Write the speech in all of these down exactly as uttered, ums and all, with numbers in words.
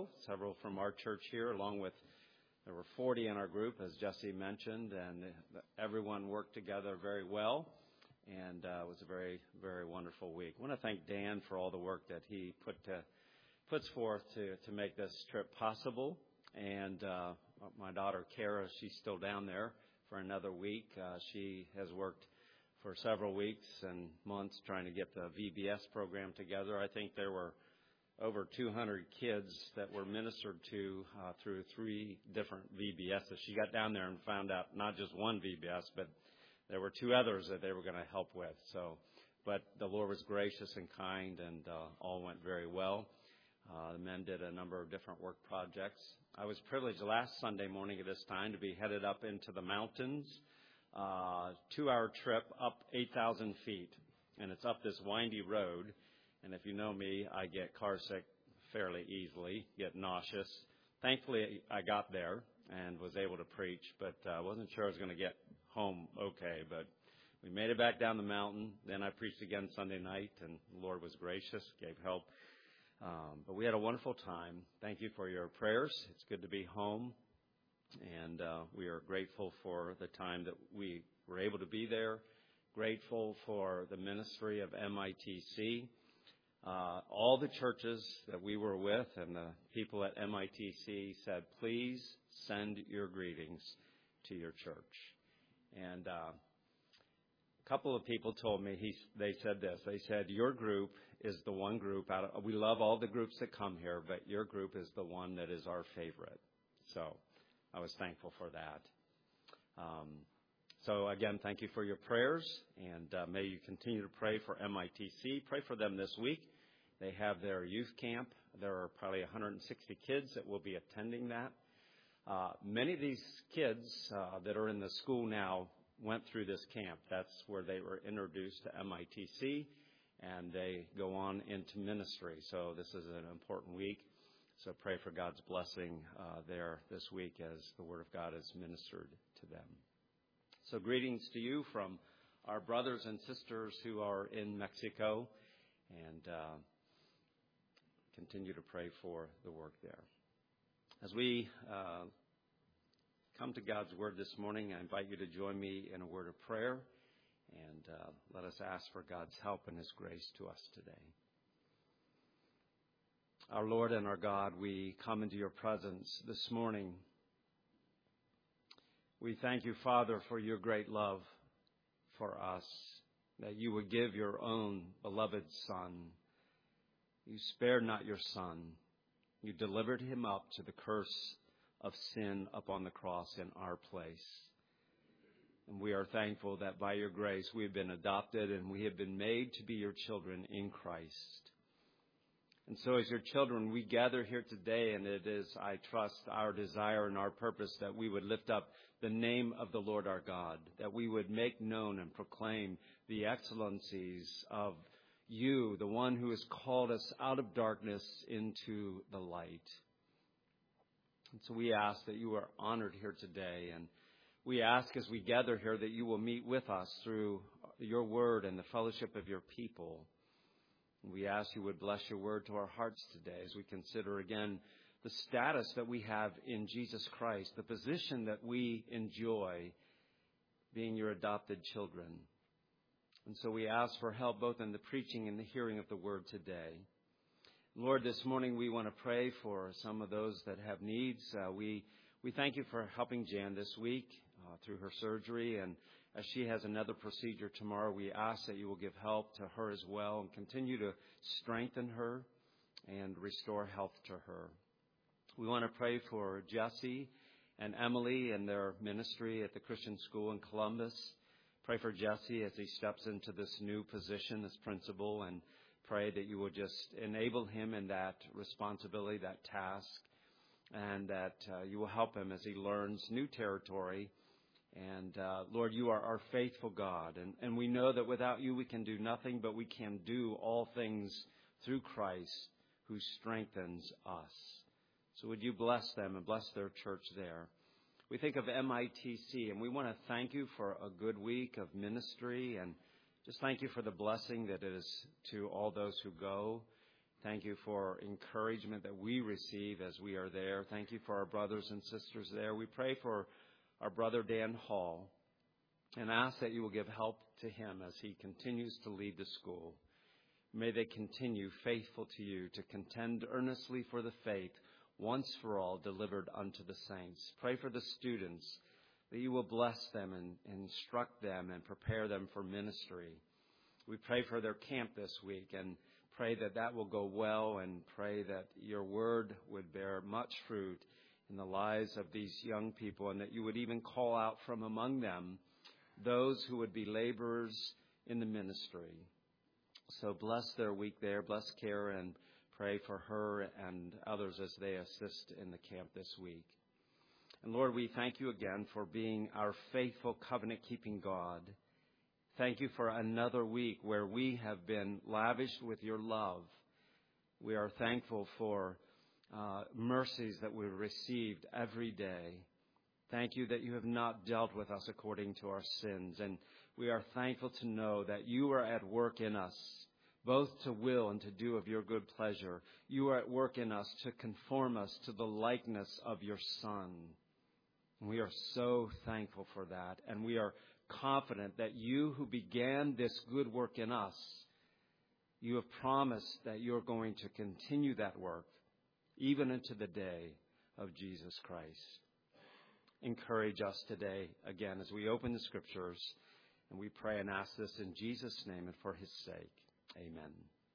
Mexico, several from our church here, along with, there were forty in our group, as Jesse mentioned, and everyone worked together very well, and uh, it was a very, very wonderful week. I want to thank Dan for all the work that he put to, puts forth to, to make this trip possible, and uh, my daughter, Kara, she's still down there for another week. Uh, she has worked for several weeks and months trying to get the V B S program together. I think there were over two hundred kids that were ministered to uh, through three different V B Ss. She got down there and found out not just one V B S, but there were two others that they were going to help with. So, but the Lord was gracious and kind, and uh, all went very well. Uh, the men did a number of different work projects. I was privileged last Sunday morning at this time to be headed up into the mountains. Uh, two-hour trip up eight thousand feet, and it's up this windy road. And if you know me, I get car sick fairly easily, get nauseous. Thankfully, I got there and was able to preach, but I uh, wasn't sure I was going to get home okay. But we made it back down the mountain. Then I preached again Sunday night, and the Lord was gracious, gave help. Um, but we had a wonderful time. Thank you for your prayers. It's good to be home. And uh, we are grateful for the time that we were able to be there, grateful for the ministry of M I T C, uh, all the churches that we were with, and the people at M I T C said, please send your greetings to your church. And uh, a couple of people told me, he, they said this, they said, your group is the one group, out of, we love all the groups that come here, but your group is the one that is our favorite. So I was thankful for that. Um, so, again, thank you for your prayers, and uh, may you continue to pray for M I T C. Pray for them this week. They have their youth camp. There are probably one hundred sixty kids that will be attending that. Uh, many of these kids uh, that are in the school now went through this camp. That's where they were introduced to M I T C, and they go on into ministry. So this is an important week. So pray for God's blessing uh, there this week as the Word of God is ministered to them. So greetings to you from our brothers and sisters who are in Mexico, and uh, continue to pray for the work there. As we uh, come to God's Word this morning, I invite you to join me in a word of prayer, and uh, let us ask for God's help and His grace to us today. Our Lord and our God, we come into your presence this morning. We thank you, Father, for your great love for us, that you would give your own beloved Son. You spared not your Son. You delivered him up to the curse of sin upon the cross in our place. And we are thankful that by your grace we have been adopted and we have been made to be your children in Christ. And so as your children, we gather here today, and it is, I trust, our desire and our purpose that we would lift up the name of the Lord our God, that we would make known and proclaim the excellencies of you, the one who has called us out of darkness into the light. And so we ask that you are honored here today, and we ask as we gather here that you will meet with us through your word and the fellowship of your people. We ask you would bless your word to our hearts today as we consider again the status that we have in Jesus Christ, the position that we enjoy being your adopted children. And so we ask for help both in the preaching and the hearing of the word today. Lord, this morning we want to pray for some of those that have needs. Uh, we we thank you for helping Jan this week uh, through her surgery, and as she has another procedure tomorrow, we ask that you will give help to her as well and continue to strengthen her and restore health to her. We want to pray for Jesse and Emily and their ministry at the Christian School in Columbus. Pray for Jesse as he steps into this new position as principal, and pray that you will just enable him in that responsibility, that task, and that uh, you will help him as he learns new territory. And, uh, Lord, you are our faithful God, and, and we know that without you we can do nothing, but we can do all things through Christ who strengthens us. So would you bless them and bless their church there. We think of M I T C, and we want to thank you for a good week of ministry, and just thank you for the blessing that it is to all those who go. Thank you for encouragement that we receive as we are there. Thank you for our brothers and sisters there. We pray for our brother Dan Hall and ask that you will give help to him as he continues to lead the school. May they continue faithful to you to contend earnestly for the faith once for all delivered unto the saints. Pray for the students that you will bless them and, and instruct them and prepare them for ministry. We pray for their camp this week and pray that that will go well, and pray that your word would bear much fruit in the lives of these young people, and that you would even call out from among them those who would be laborers in the ministry. So bless their week there. Bless Kara, and pray for her and others as they assist in the camp this week. And Lord, we thank you again for being our faithful covenant-keeping God. Thank you for another week where we have been lavished with your love. We are thankful for uh, mercies that we've received every day. Thank you that you have not dealt with us according to our sins. And we are thankful to know that you are at work in us, both to will and to do of your good pleasure. You are at work in us to conform us to the likeness of your Son. And we are so thankful for that. And we are confident that you who began this good work in us, you have promised that you're going to continue that work even into the day of Jesus Christ. Encourage us today again as we open the Scriptures, and we pray and ask this in Jesus' name and for his sake. Amen.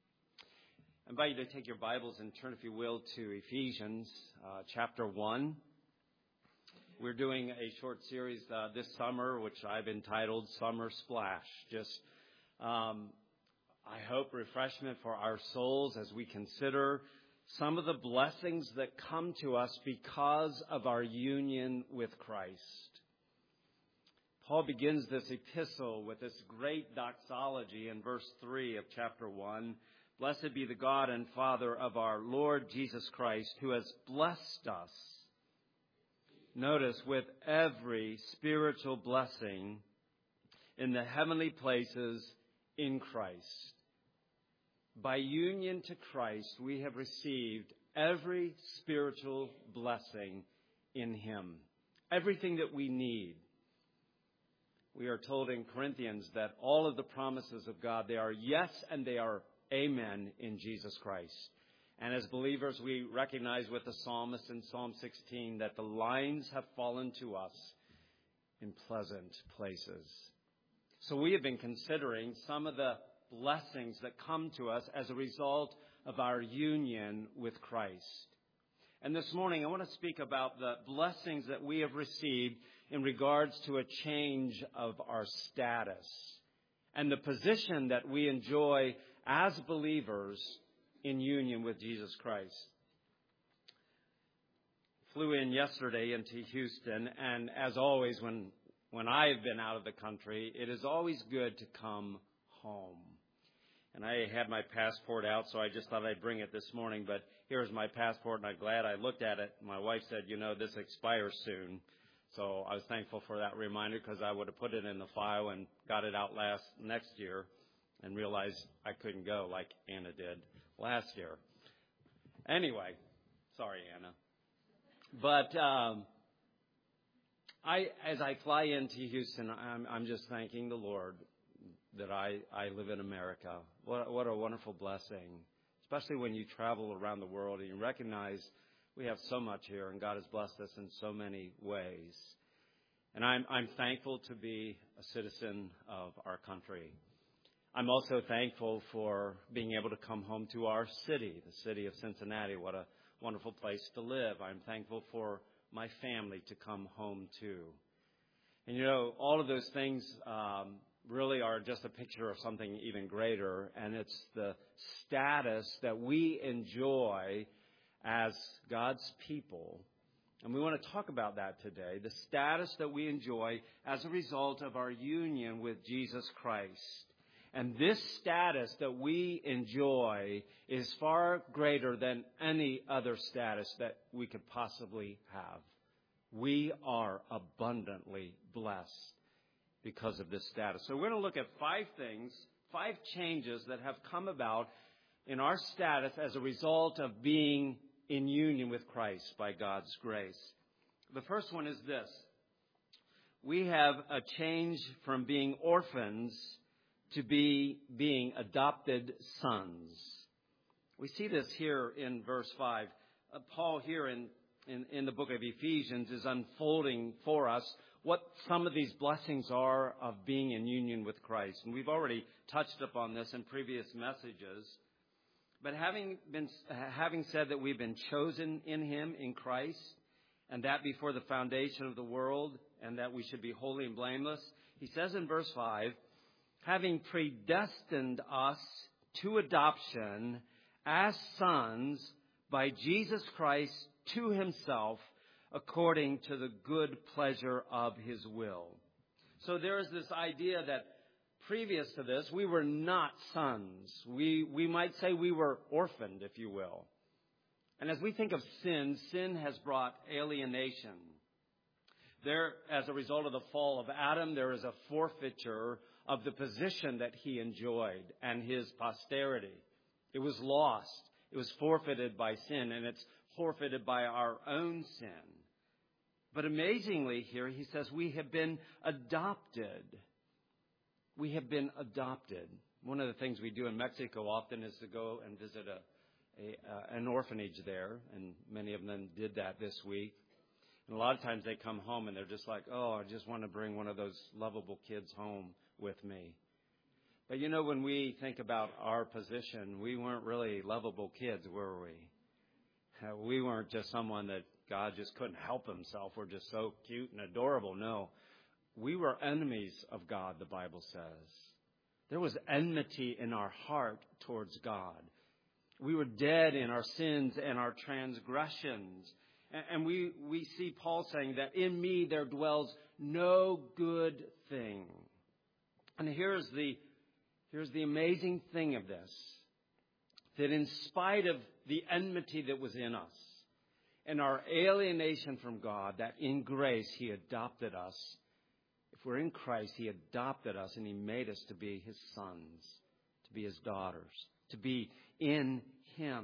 I invite you to take your Bibles and turn, if you will, to Ephesians uh, chapter one. We're doing a short series uh, this summer, which I've entitled Summer Splash. Just, um, I hope, refreshment for our souls as we consider some of the blessings that come to us because of our union with Christ. Paul begins this epistle with this great doxology in verse three of chapter one. Blessed be the God and Father of our Lord Jesus Christ, who has blessed us, notice, with every spiritual blessing in the heavenly places in Christ. By union to Christ, we have received every spiritual blessing in him. Everything that we need. We are told in Corinthians that all of the promises of God, they are yes and they are amen in Jesus Christ. And as believers, we recognize with the psalmist in Psalm sixteen that the lines have fallen to us in pleasant places. So we have been considering some of the blessings that come to us as a result of our union with Christ. And this morning, I want to speak about the blessings that we have received in regards to a change of our status and the position that we enjoy as believers in union with Jesus Christ. Flew in yesterday into Houston, and as always, when when I've been out of the country, it is always good to come home. And I had my passport out, so I just thought I'd bring it this morning. But here's my passport, and I'm glad I looked at it. My wife said, you know, this expires soon. So I was thankful for that reminder, because I would have put it in the file and got it out last next year and realized I couldn't go like Anna did last year. Anyway, sorry, Anna. But um, I, as I fly into Houston, I'm, I'm just thanking the Lord that I, I live in America. What, what a wonderful blessing, especially when you travel around the world and you recognize we have so much here, and God has blessed us in so many ways. And I'm, I'm thankful to be a citizen of our country. I'm also thankful for being able to come home to our city, the city of Cincinnati. What a wonderful place to live. I'm thankful for my family to come home to. And, you know, all of those things um, really are just a picture of something even greater, and it's the status that we enjoy as God's people. And we want to talk about that today, the status that we enjoy as a result of our union with Jesus Christ. And this status that we enjoy is far greater than any other status that we could possibly have. We are abundantly blessed because of this status. So we're going to look at five things, five changes that have come about in our status as a result of being in union with Christ by God's grace. The first one is this. We have a change from being orphans to be being adopted sons. We see this here in verse five. Uh, Paul here in, in, in the book of Ephesians is unfolding for us what some of these blessings are of being in union with Christ. And we've already touched upon this in previous messages. But having been, having said that we've been chosen in Him, in Christ, and that before the foundation of the world, and that we should be holy and blameless, he says in verse five, having predestined us to adoption as sons by Jesus Christ to Himself, according to the good pleasure of His will. So there is this idea that previous to this, we were not sons. We, we might say we were orphaned, if you will. And as we think of sin, sin has brought alienation. There, as a result of the fall of Adam, there is a forfeiture of the position that he enjoyed and his posterity. It was lost. It was forfeited by sin, and it's forfeited by our own sin. But amazingly here, he says we have been adopted. We have been adopted. One of the things we do in Mexico often is to go and visit a, a uh, an orphanage there, and many of them did that this week. And a lot of times they come home and they're just like, oh, I just want to bring one of those lovable kids home with me. But you know, when we think about our position, we weren't really lovable kids, were we? Uh, we weren't just someone that God just couldn't help Himself. We're just so cute and adorable. No. We were enemies of God, the Bible says. There was enmity in our heart towards God. We were dead in our sins and our transgressions. And we, we see Paul saying that in me there dwells no good thing. And here's the, here's the amazing thing of this. That in spite of the enmity that was in us and our alienation from God, that in grace He adopted us. If we're in Christ, He adopted us and He made us to be His sons, to be His daughters, to be in Him.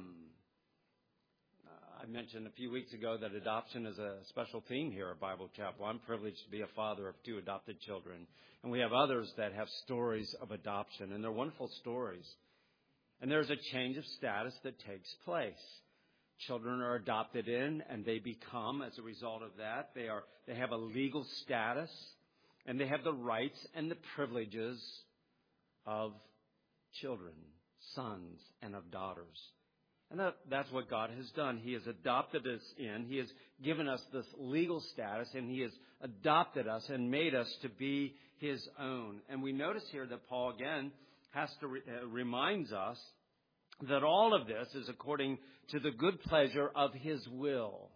Uh, I mentioned a few weeks ago that adoption is a special theme here at Bible Chapel. I'm privileged to be a father of two adopted children. And we have others that have stories of adoption, and they're wonderful stories. And there's a change of status that takes place. Children are adopted in, and they become, as a result of that, they are they have a legal status. And they have the rights and the privileges of children, sons, and of daughters. And that, that's what God has done. He has adopted us in. He has given us this legal status, and He has adopted us and made us to be His own. And we notice here that Paul, again, has to re- uh, reminds us that all of this is according to the good pleasure of His will.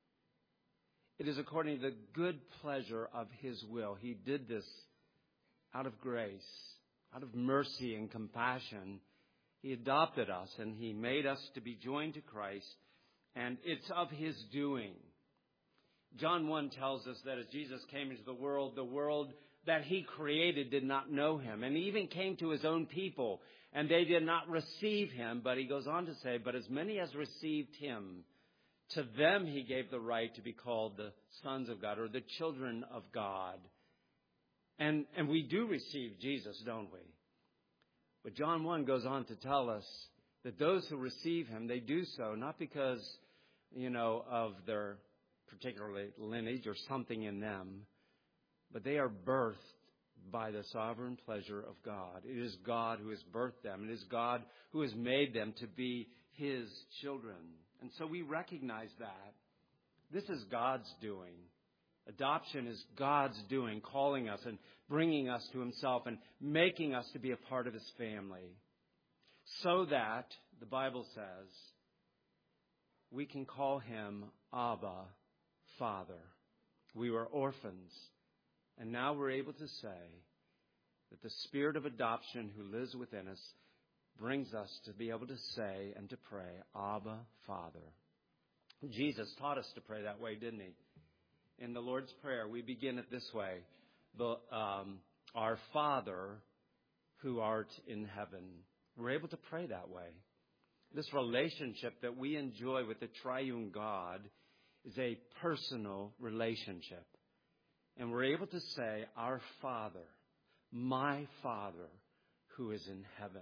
It is according to the good pleasure of His will. He did this out of grace, out of mercy and compassion. He adopted us and He made us to be joined to Christ, and it's of His doing. John one tells us that as Jesus came into the world, the world that He created did not know Him, and He even came to His own people, and they did not receive Him. But He goes on to say, but as many as received Him, to them He gave the right to be called the sons of God, or the children of God. And, and we do receive Jesus, don't we? But John one goes on to tell us that those who receive Him, they do so not because, you know, of their particular lineage or something in them, but they are birthed by the sovereign pleasure of God. It is God who has birthed them. It is God who has made them to be His children. And so we recognize that. This is God's doing. Adoption is God's doing, calling us and bringing us to Himself and making us to be a part of His family. So that, the Bible says, we can call Him Abba, Father. We were orphans. And now we're able to say that the Spirit of adoption who lives within us brings us to be able to say and to pray, Abba, Father. Jesus taught us to pray that way, didn't He? In the Lord's Prayer, we begin it this way. The, um, Our Father, who art in heaven. We're able to pray that way. this relationship that we enjoy with the triune God is a personal relationship. And we're able to say, our Father, my Father, who is in heaven.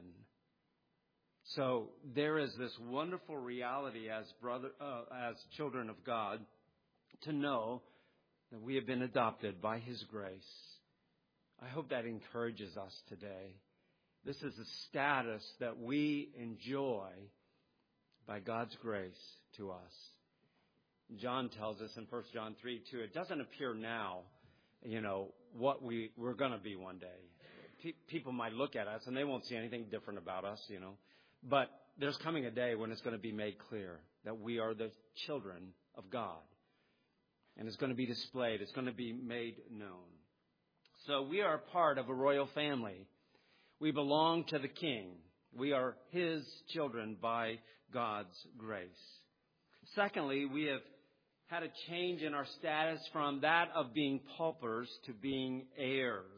So there is this wonderful reality as brother, uh, as children of God, to know that we have been adopted by His grace. I hope that encourages us today. This is a status that we enjoy by God's grace to us. John tells us in First John three two, it doesn't appear now, you know, what we, we're going to be one day. Pe- people might look at us and they won't see anything different about us, you know. But there's coming a day when it's going to be made clear that we are the children of God. And it's going to be displayed. It's going to be made known. So we are part of a royal family. We belong to the King. We are His children by God's grace. Secondly, we have had a change in our status from that of being paupers to being heirs.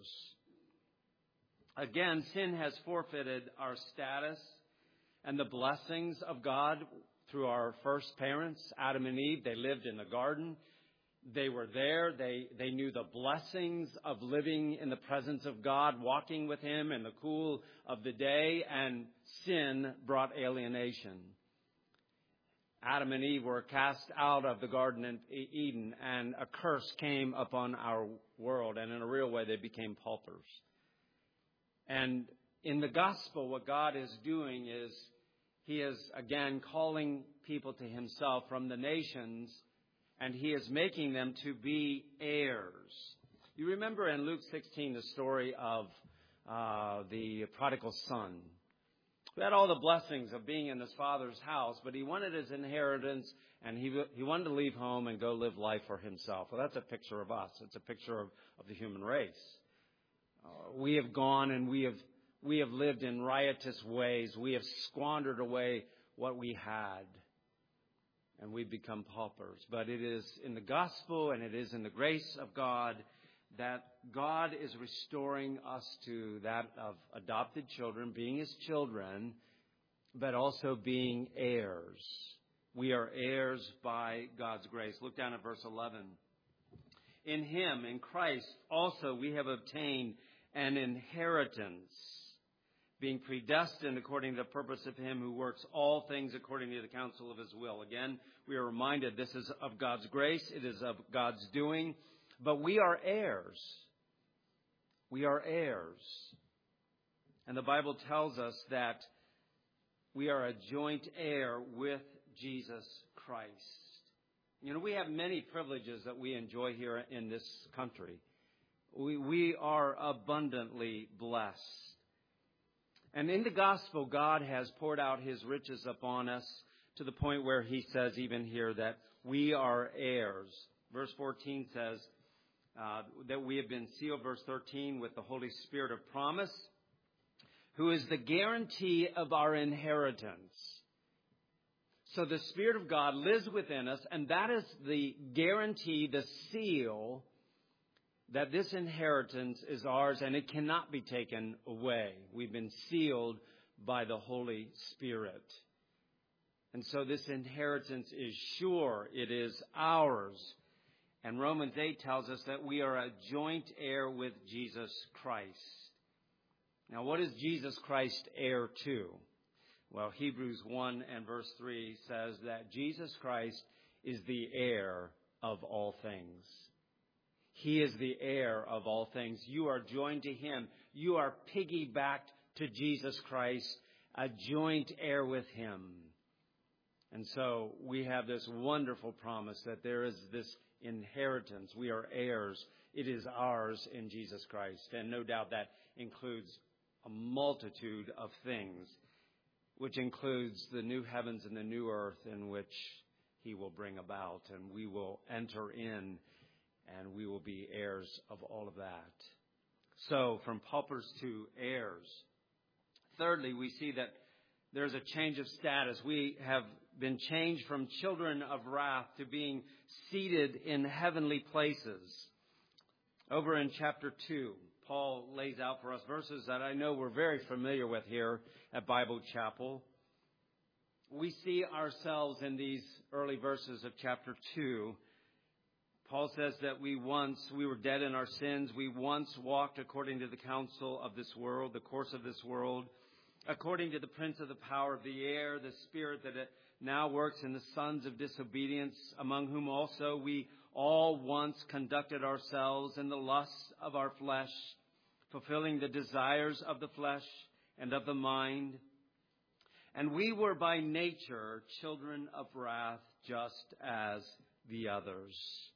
Again, sin has forfeited our status and the blessings of God through our first parents, Adam and Eve. They lived in the garden. They were there. They, they knew the blessings of living in the presence of God, walking with Him in the cool of the day, and sin brought alienation. Adam and Eve were cast out of the Garden of Eden, and a curse came upon our world, and in a real way they became paupers. And in the gospel, what God is doing is He is again calling people to Himself from the nations, and He is making them to be heirs. You remember in Luke sixteen the story of uh, the prodigal son, who had all the blessings of being in his father's house, but he wanted his inheritance, and he he wanted to leave home and go live life for himself. Well, that's a picture of us. It's a picture of, of the human race. Uh, we have gone and we have we have lived in riotous ways. We have squandered away what we had, and we've become paupers. But it is in the gospel and it is in the grace of God that God is restoring us to that of adopted children, being His children, but also being heirs. We are heirs by God's grace. Look down at verse eleven. In Him, in Christ, also we have obtained an inheritance, being predestined according to the purpose of Him who works all things according to the counsel of His will. Again, we are reminded this is of God's grace. It is of God's doing. But we are heirs. We are heirs. And the Bible tells us that we are a joint heir with Jesus Christ. You know, we have many privileges that we enjoy here in this country. We, we are abundantly blessed. And in the gospel, God has poured out His riches upon us to the point where He says even here that we are heirs. Verse fourteen says uh, that we have been sealed, verse thirteen, with the Holy Spirit of promise, who is the guarantee of our inheritance. So the Spirit of God lives within us, and that is the guarantee, the seal, that this inheritance is ours and it cannot be taken away. We've been sealed by the Holy Spirit. And so this inheritance is sure. It is ours. And Romans eight tells us that we are a joint heir with Jesus Christ. Now, what is Jesus Christ heir to? Well, Hebrews one and verse three says that Jesus Christ is the heir of all things. He is the heir of all things. You are joined to Him. You are piggybacked to Jesus Christ, a joint heir with Him. And so we have this wonderful promise that there is this inheritance. We are heirs. It is ours in Jesus Christ. And no doubt that includes a multitude of things, which includes the new heavens and the new earth in which He will bring about. And we will enter in, and we will be heirs of all of that. So, from paupers to heirs. Thirdly, we see that there's a change of status. We have been changed from children of wrath to being seated in heavenly places. Over in chapter two, Paul lays out for us verses that I know we're very familiar with here at Bible Chapel. we see ourselves in these early verses of chapter two. Paul says that we once, we were dead in our sins. We once walked according to the counsel of this world, the course of this world, according to the prince of the power of the air, the spirit that it now works in the sons of disobedience, among whom also we all once conducted ourselves in the lusts of our flesh, fulfilling the desires of the flesh and of the mind. And we were by nature children of wrath, just as the others.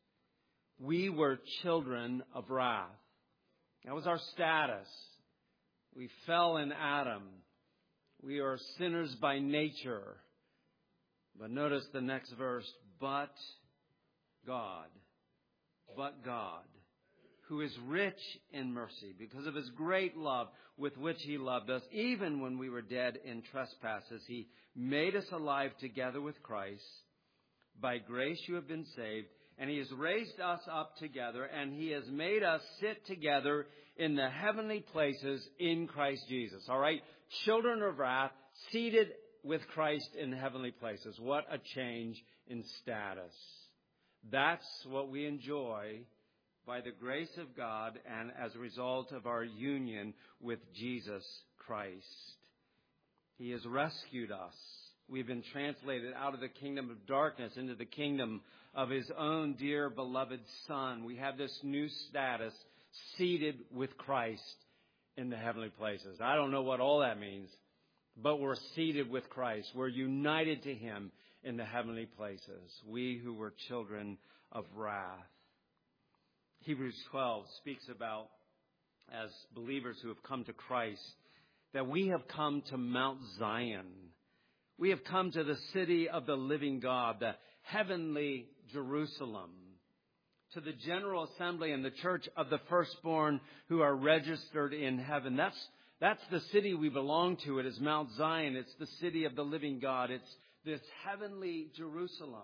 We were children of wrath. That was our status. We fell in Adam. We are sinners by nature. But notice the next verse, but God, but God, who is rich in mercy, because of his great love with which he loved us, even when we were dead in trespasses, he made us alive together with Christ. By grace you have been saved, and he has raised us up together, and he has made us sit together in the heavenly places in Christ Jesus. All right? Children of wrath, seated with Christ in heavenly places. What a change in status. That's what we enjoy by the grace of God and as a result of our union with Jesus Christ. He has rescued us. We've been translated out of the kingdom of darkness into the kingdom of his own dear beloved Son. We have this new status, seated with Christ in the heavenly places. I don't know what all that means, but we're seated with Christ. We're united to him in the heavenly places. We who were children of wrath. Hebrews twelve speaks about, as believers who have come to Christ, that we have come to Mount Zion. We have come to the city of the living God, the heavenly Jerusalem, to the general assembly and the church of the firstborn who are registered in heaven. That's, that's the city we belong to. It is Mount Zion. It's the city of the living God. It's this heavenly Jerusalem.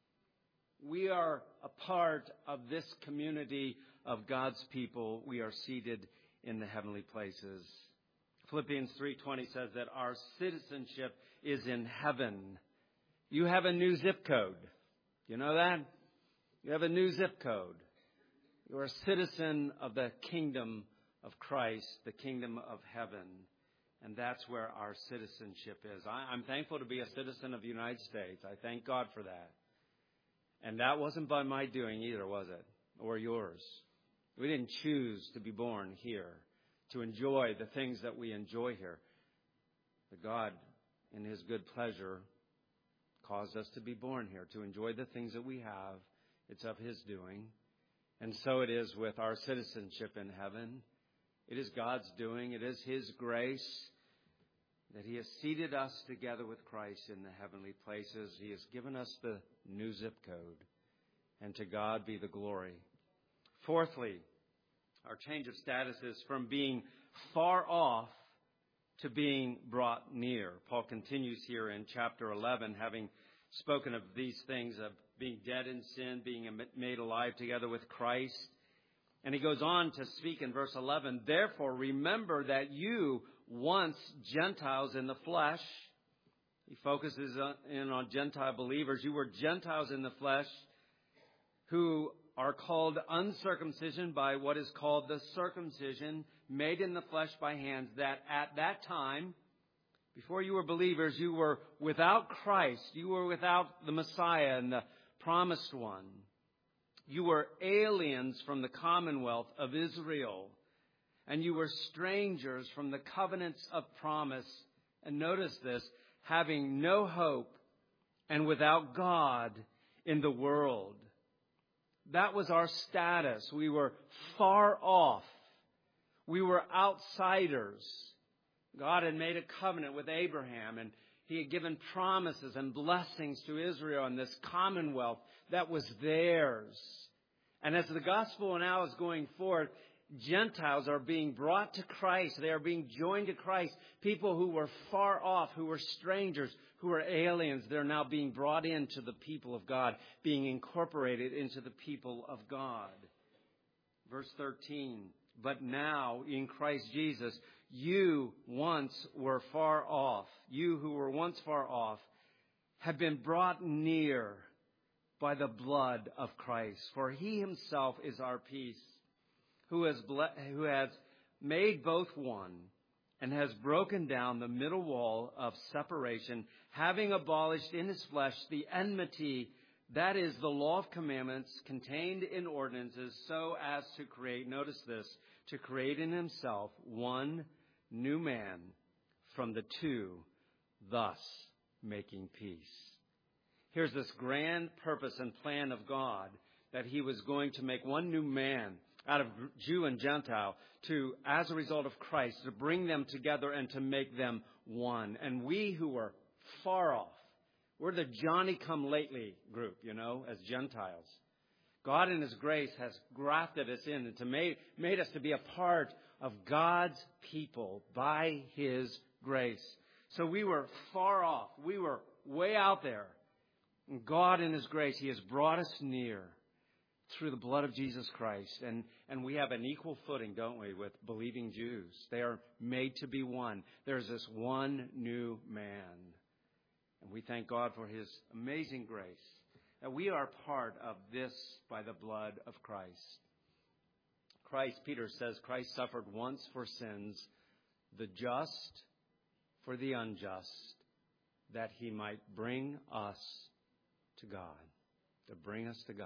We are a part of this community of God's people. We are seated in the heavenly places. Philippians three twenty says that our citizenship is in heaven. You have a new zip code. You know that? You have a new zip code. You are a citizen of the kingdom of Christ, the kingdom of heaven. And that's where our citizenship is. I, I'm thankful to be a citizen of the United States. I thank God for that. And that wasn't by my doing either, was it? Or yours. We didn't choose to be born here, to enjoy the things that we enjoy here. But God, in his good pleasure, caused us to be born here, to enjoy the things that we have. It's of his doing. And so it is with our citizenship in heaven. It is God's doing. It is his grace that he has seated us together with Christ in the heavenly places. He has given us the new zip code. And to God be the glory. Fourthly, our change of status is from being far off to being brought near. Paul continues here in chapter eleven, having spoken of these things of being dead in sin, being made alive together with Christ. And he goes on to speak in verse eleven, therefore remember that you once Gentiles in the flesh, he focuses in on Gentile believers, you were Gentiles in the flesh who are called uncircumcision by what is called the circumcision made in the flesh by hands, that at that time, before you were believers, you were without Christ, you were without the Messiah and the promised one. You were aliens from the commonwealth of Israel, and you were strangers from the covenants of promise. And notice this, having no hope and without God in the world. That was our status. We were far off. We were outsiders. God had made a covenant with Abraham, and he had given promises and blessings to Israel in this commonwealth that was theirs. And as the gospel now is going forth, Gentiles are being brought to Christ. They are being joined to Christ. People who were far off, who were strangers, who were aliens, they're now being brought into the people of God, being incorporated into the people of God. Verse thirteen, but now in Christ Jesus, you once were far off. You who were once far off have been brought near by the blood of Christ. For he himself is our peace, who has, ble- who has made both one and has broken down the middle wall of separation, having abolished in his flesh the enmity, that is, the law of commandments contained in ordinances, so as to create, notice this, to create in himself one new man from the two, thus making peace. Here's this grand purpose and plan of God, that he was going to make one new man out of Jew and Gentile to, as a result of Christ, to bring them together and to make them one. And we who were far off, we're the Johnny-come-lately group, you know, as Gentiles. God in his grace has grafted us in and to made, made us to be a part of God's people by his grace. So we were far off. We were way out there. And God in his grace, he has brought us near through the blood of Jesus Christ. And, and we have an equal footing, don't we, with believing Jews. They are made to be one. There's this one new man. And we thank God for his amazing grace, that we are part of this by the blood of Christ. Christ, Peter says, Christ suffered once for sins, the just for the unjust, that he might bring us to God, to bring us to God.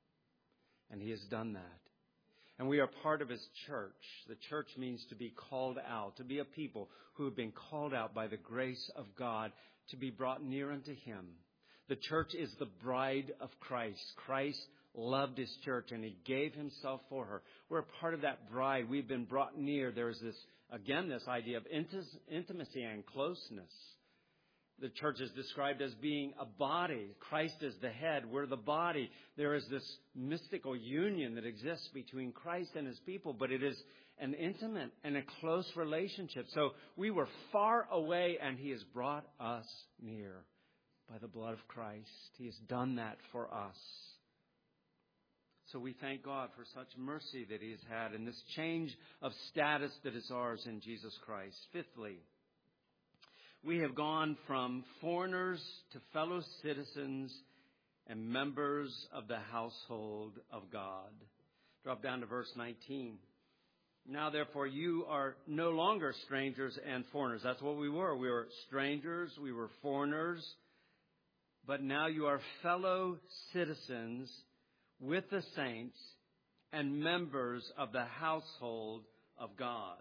And he has done that. And we are part of his church. The church means to be called out, to be a people who have been called out by the grace of God to be brought near unto him. The church is the bride of Christ. Christ loved his church and he gave himself for her. We're a part of that bride. We've been brought near. There's this, again, this idea of intimacy and closeness. The church is described as being a body. Christ is the head. We're the body. There is this mystical union that exists between Christ and his people, but it is an intimate and a close relationship. So we were far away and he has brought us near by the blood of Christ. He has done that for us. So we thank God for such mercy that he has had in this change of status that is ours in Jesus Christ. Fifthly, we have gone from foreigners to fellow citizens and members of the household of God. Drop down to verse nineteen. Now, therefore, you are no longer strangers and foreigners. That's what we were. We were strangers. We were foreigners. But now you are fellow citizens with the saints and members of the household of God.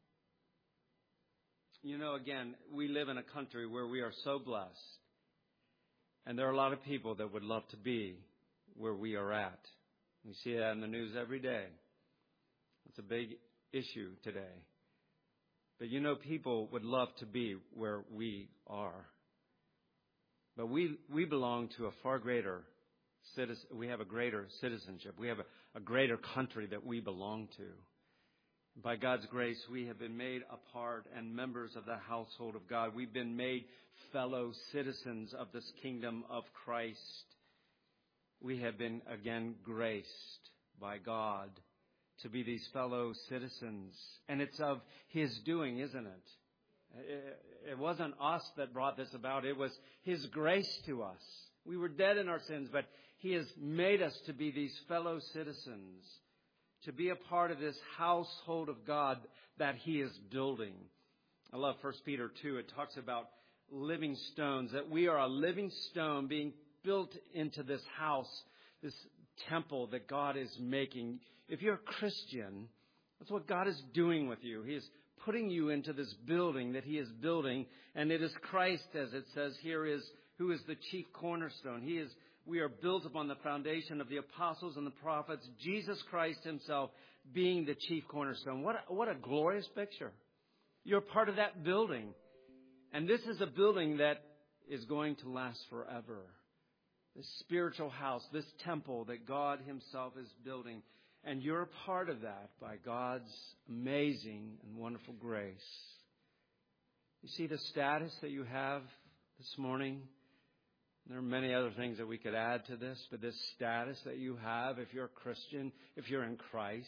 You know, again, we live in a country where we are so blessed. And there are a lot of people that would love to be where we are at. We see that in the news every day. It's a big issue today. But you know, people would love to be where we are. But we we belong to a far greater citizen. We have a greater citizenship. We have a, a greater country that we belong to. By God's grace, we have been made a part and members of the household of God. We've been made fellow citizens of this kingdom of Christ. We have been, again, graced by God to be these fellow citizens. And it's of his doing, isn't it? It wasn't us that brought this about. It was his grace to us. We were dead in our sins, but he has made us to be these fellow citizens, to be a part of this household of God that he is building. I love First Peter two. It talks about living stones, that we are a living stone being built into this house, this temple that God is making. If you're a Christian, that's what God is doing with you. He is putting you into this building that he is building. And it is Christ, as it says here, is who is the chief cornerstone. He is. We are built upon the foundation of the apostles and the prophets, Jesus Christ himself being the chief cornerstone. What a, what a glorious picture. You're part of that building. And this is a building that is going to last forever. This spiritual house, this temple that God himself is building. And you're a part of that by God's amazing and wonderful grace. You see the status that you have this morning? There are many other things that we could add to this, but this status that you have, if you're a Christian, if you're in Christ,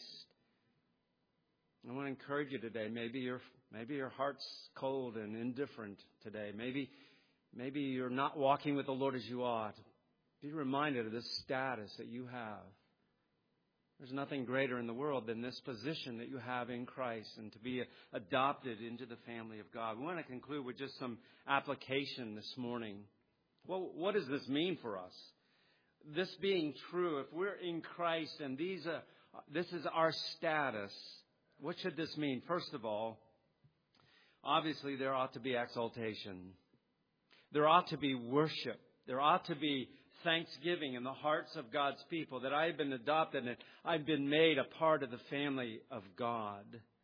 I want to encourage you today. Maybe your maybe your heart's cold and indifferent today. Maybe Maybe you're not walking with the Lord as you ought. Be reminded of this status that you have. There's nothing greater in the world than this position that you have in Christ and to be adopted into the family of God. We want to conclude with just some application this morning. Well, what does this mean for us? This being true, if we're in Christ and these are, this is our status, what should this mean? First of all, obviously there ought to be exaltation. There ought to be worship. There ought to be thanksgiving in the hearts of God's people that I've been adopted and I've been made a part of the family of God.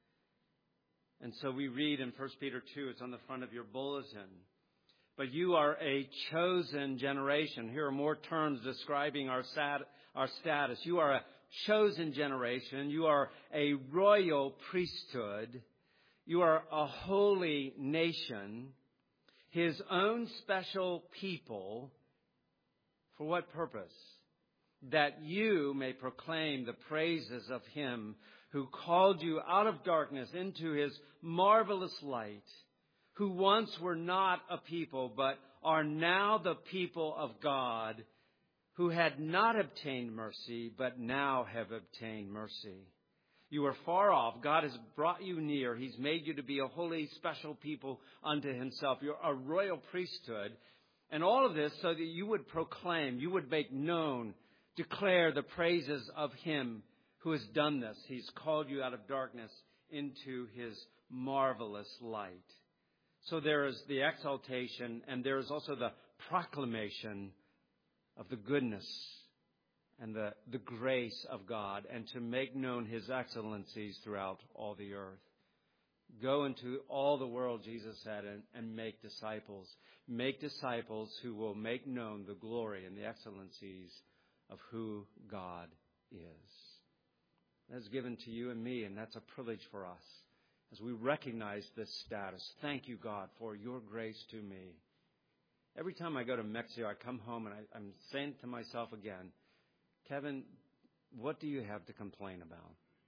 And so we read in First Peter two, it's on the front of your bulletin. But you are a chosen generation. Here are more terms describing our stat- our status. You are a chosen generation. You are a royal priesthood. You are a holy nation, His own special people. For what purpose? That you may proclaim the praises of Him who called you out of darkness into His marvelous light, who once were not a people, but are now the people of God, who had not obtained mercy, but now have obtained mercy. You were far off. God has brought you near. He's made you to be a holy, special people unto Himself. You're a royal priesthood. And all of this so that you would proclaim, you would make known, declare the praises of Him who has done this. He's called you out of darkness into His marvelous light. So there is the exaltation and there is also the proclamation of the goodness and the, the grace of God and to make known His excellencies throughout all the earth. Go into all the world, Jesus said, and, and make disciples. Make disciples who will make known the glory and the excellencies of who God is. That's given to you and me, and that's a privilege for us as we recognize this status. Thank you, God, for your grace to me. Every time I go to Mexico, I come home and I, I'm saying to myself again, Kevin, what do you have to complain about?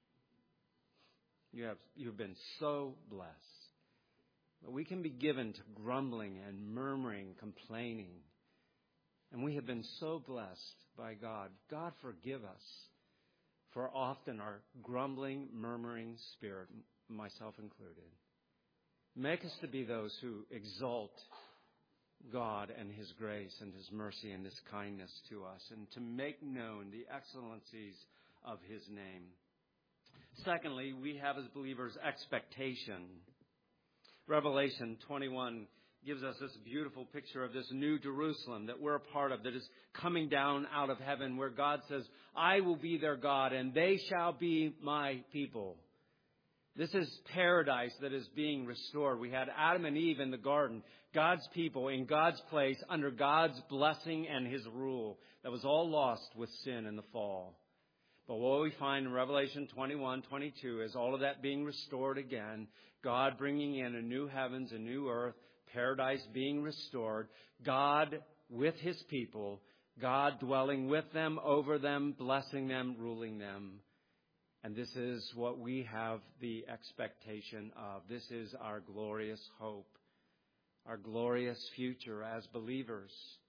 You have, you've been so blessed. But we can be given to grumbling and murmuring, complaining. And we have been so blessed by God. God forgive us for often our grumbling, murmuring spirit, myself included. Make us to be those who exalt God and His grace and His mercy and His kindness to us and to make known the excellencies of His name. Secondly, we have as believers expectation. Revelation twenty-one gives us this beautiful picture of this new Jerusalem that we're a part of, that is coming down out of heaven, where God says, I will be their God and they shall be my people. This is paradise that is being restored. We had Adam and Eve in the garden, God's people in God's place under God's blessing and His rule that was all lost with sin and the fall. But what we find in Revelation twenty-one, twenty-two is all of that being restored again. God bringing in a new heavens, a new earth, paradise being restored. God with His people. God dwelling with them, over them, blessing them, ruling them. And this is what we have the expectation of. This is our glorious hope. Our glorious future as believers.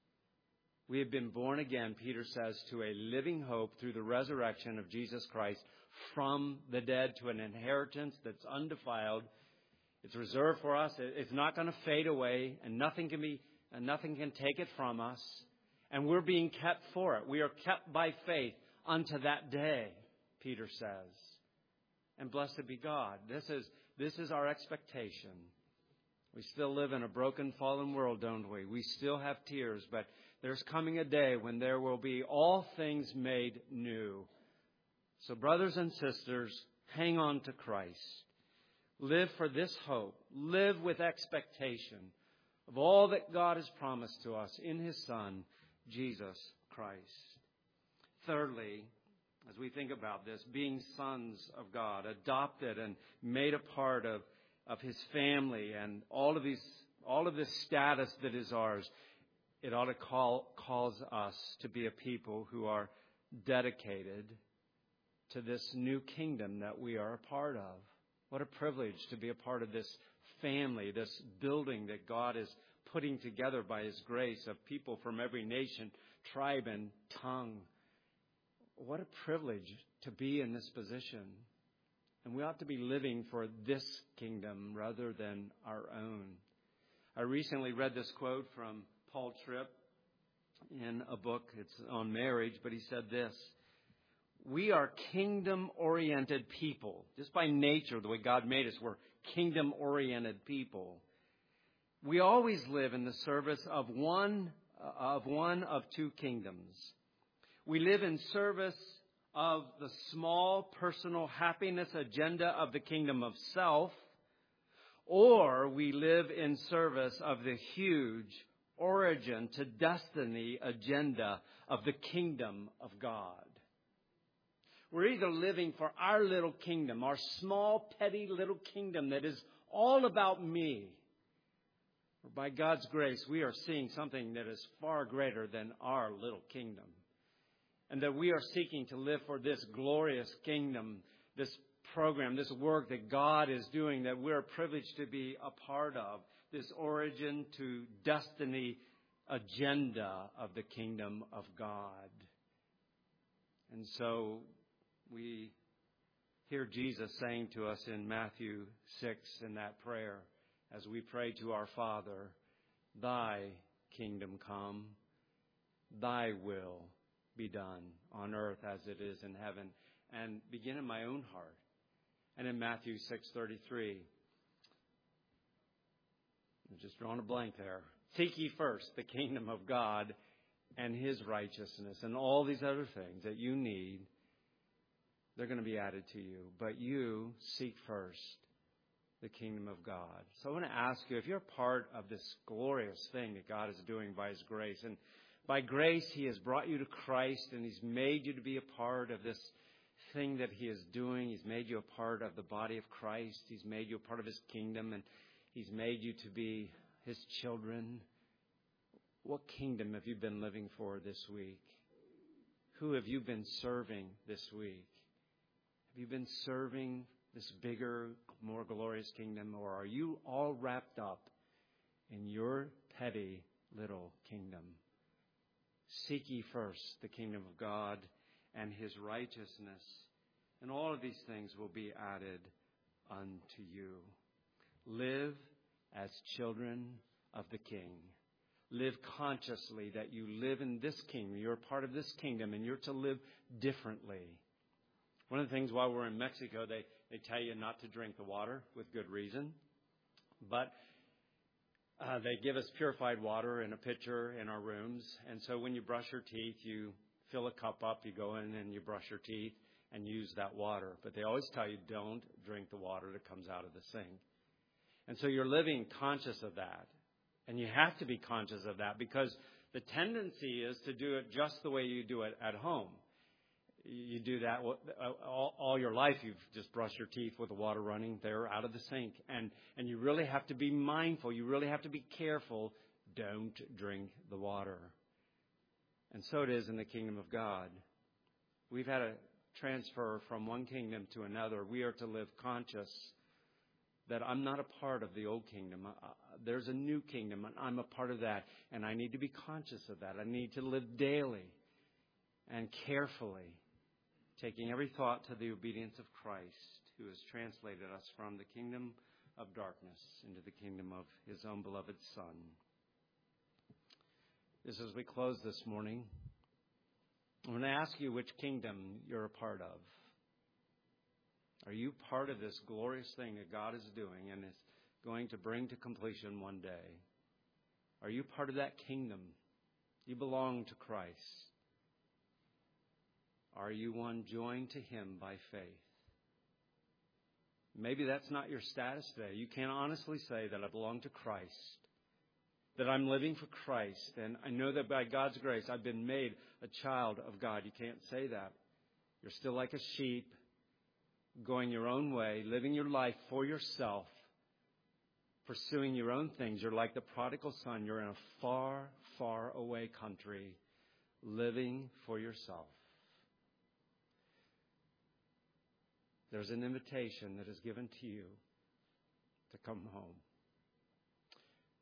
We have been born again, Peter says, to a living hope through the resurrection of Jesus Christ from the dead to an inheritance that's undefiled. It's reserved for us. It's not going to fade away, and nothing can be, and nothing can take it from us. And we're being kept for it. We are kept by faith unto that day, Peter says. And blessed be God. This is this is our expectation. We still live in a broken, fallen world, don't we? We still have tears, but there's coming a day when there will be all things made new. So brothers and sisters, hang on to Christ. Live for this hope. Live with expectation of all that God has promised to us in His Son, Jesus Christ. Thirdly, as we think about this, being sons of God, adopted and made a part of, of His family and all of these, all of this status that is ours, it ought to call, cause us to be a people who are dedicated to this new kingdom that we are a part of. What a privilege to be a part of this family, this building that God has putting together by His grace of people from every nation, tribe, and tongue. What a privilege to be in this position. And we ought to be living for this kingdom rather than our own. I recently read this quote from Paul Tripp in a book. It's on marriage, but he said this: we are kingdom-oriented people. Just by nature, the way God made us, we're kingdom-oriented people. We always live in the service of one of one of two kingdoms. We live in service of the small personal happiness agenda of the kingdom of self, or we live in service of the huge origin to destiny agenda of the kingdom of God. We're either living for our little kingdom, our small, petty little kingdom that is all about me, or by God's grace, we are seeing something that is far greater than our little kingdom. And that we are seeking to live for this glorious kingdom, this program, this work that God is doing, that we're privileged to be a part of, this origin to destiny agenda of the kingdom of God. And so we hear Jesus saying to us in Matthew six in that prayer, as we pray to our Father, Thy kingdom come, Thy will be done on earth as it is in heaven, and begin in my own heart. And in Matthew six thirty-three, I'm just drawing a blank there. Seek ye first the kingdom of God and His righteousness, and all these other things that you need, they're going to be added to you. But you seek first the kingdom of God. So I want to ask you, if you're part of this glorious thing that God is doing by His grace, and by grace, He has brought you to Christ, and He's made you to be a part of this thing that He is doing. He's made you a part of the body of Christ. He's made you a part of His kingdom, and He's made you to be His children. What kingdom have you been living for this week? Who have you been serving this week? Have you been serving this bigger, more glorious kingdom, or are you all wrapped up in your petty little kingdom? Seek ye first the kingdom of God and His righteousness, and all of these things will be added unto you. Live as children of the King. Live consciously that you live in this kingdom. You're a part of this kingdom, and you're to live differently. One of the things while we're in Mexico, they, they tell you not to drink the water with good reason. But Uh, they give us purified water in a pitcher in our rooms. And so when you brush your teeth, you fill a cup up, you go in and you brush your teeth and use that water. But they always tell you don't drink the water that comes out of the sink. And so you're living conscious of that. And you have to be conscious of that, because the tendency is to do it just the way you do it at home. You do that all, all your life. You've just brushed your teeth with the water running there out of the sink. And, and you really have to be mindful. You really have to be careful. Don't drink the water. And so it is in the kingdom of God. We've had a transfer from one kingdom to another. We are to live conscious that I'm not a part of the old kingdom. Uh, there's a new kingdom, and I'm a part of that. And I need to be conscious of that. I need to live daily and carefully, taking every thought to the obedience of Christ, who has translated us from the kingdom of darkness into the kingdom of His own beloved Son. Just as we close this morning, I'm going to ask you which kingdom you're a part of. Are you part of this glorious thing that God is doing and is going to bring to completion one day? Are you part of that kingdom? You belong to Christ. Are you one joined to Him by faith? Maybe that's not your status today. You can't honestly say that I belong to Christ, that I'm living for Christ, and I know that by God's grace I've been made a child of God. You can't say that. You're still like a sheep, going your own way, living your life for yourself, pursuing your own things. You're like the prodigal son. You're in a far, far away country, living for yourself. There's an invitation that is given to you to come home.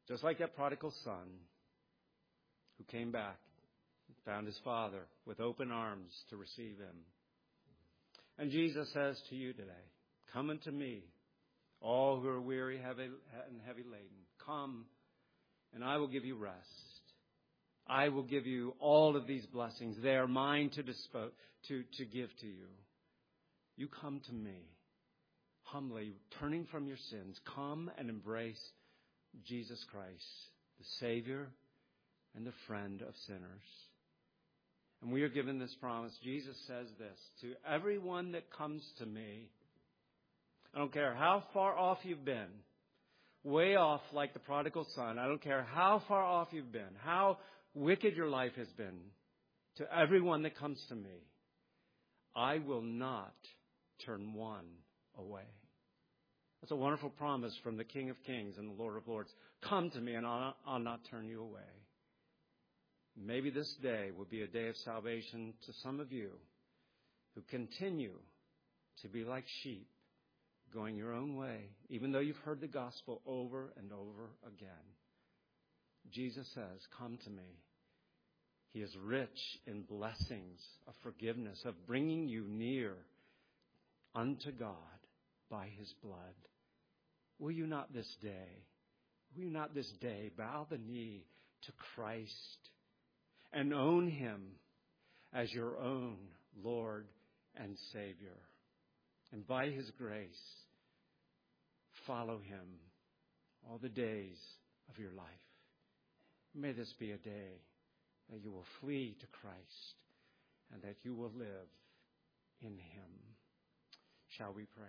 Just like that prodigal son who came back and found his father with open arms to receive him. And Jesus says to you today, come unto me, all who are weary heavy, and heavy laden. Come, and I will give you rest. I will give you all of these blessings. They are mine to dispose, to, to give to you. You come to me, humbly, turning from your sins. Come and embrace Jesus Christ, the Savior and the friend of sinners. And we are given this promise. Jesus says this, to everyone that comes to me, I don't care how far off you've been, way off like the prodigal son. I don't care how far off you've been, how wicked your life has been. To everyone that comes to me, I will not turn one away. That's a wonderful promise from the King of Kings and the Lord of Lords. Come to me and I'll, I'll not turn you away. Maybe this day will be a day of salvation to some of you who continue to be like sheep, going your own way, even though you've heard the gospel over and over again. Jesus says, come to me. He is rich in blessings of forgiveness, of bringing you near unto God by his blood. Will you not this day, will you not this day bow the knee to Christ and own him as your own Lord and Savior? And by his grace, follow him all the days of your life. May this be a day that you will flee to Christ and that you will live in him. Shall we pray?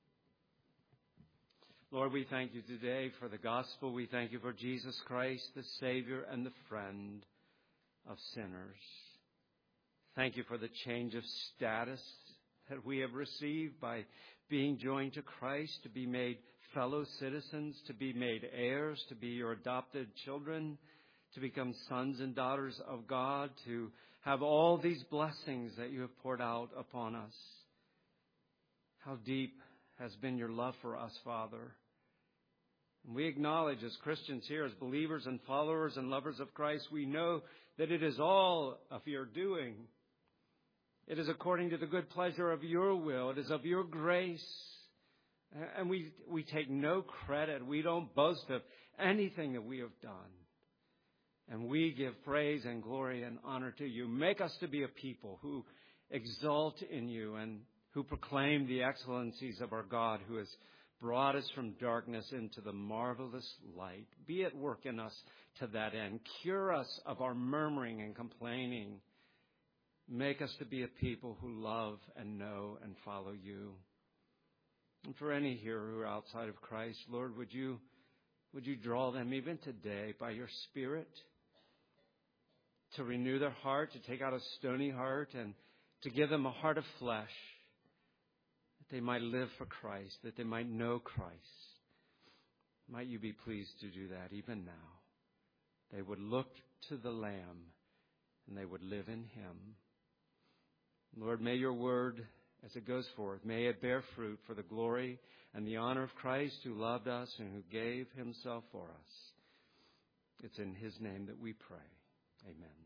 Lord, we thank you today for the gospel. We thank you for Jesus Christ, the Savior and the friend of sinners. Thank you for the change of status that we have received by being joined to Christ, to be made fellow citizens, to be made heirs, to be your adopted children, to become sons and daughters of God, to have all these blessings that you have poured out upon us. How deep has been your love for us, Father. And we acknowledge as Christians here, as believers and followers and lovers of Christ, we know that it is all of your doing. It is according to the good pleasure of your will. It is of your grace. And we, we take no credit. We don't boast of anything that we have done. And we give praise and glory and honor to you. Make us to be a people who exalt in you and who proclaim the excellencies of our God, who has brought us from darkness into the marvelous light. Be at work in us to that end. Cure us of our murmuring and complaining. Make us to be a people who love and know and follow you. And for any here who are outside of Christ, Lord, would you, would you draw them even today by your Spirit to renew their heart, to take out a stony heart and to give them a heart of flesh, that they might live for Christ, that they might know Christ. Might you be pleased to do that even now. They would look to the Lamb and they would live in him. Lord, may your word, as it goes forth, may it bear fruit for the glory and the honor of Christ, who loved us and who gave himself for us. It's in his name that we pray. Amen.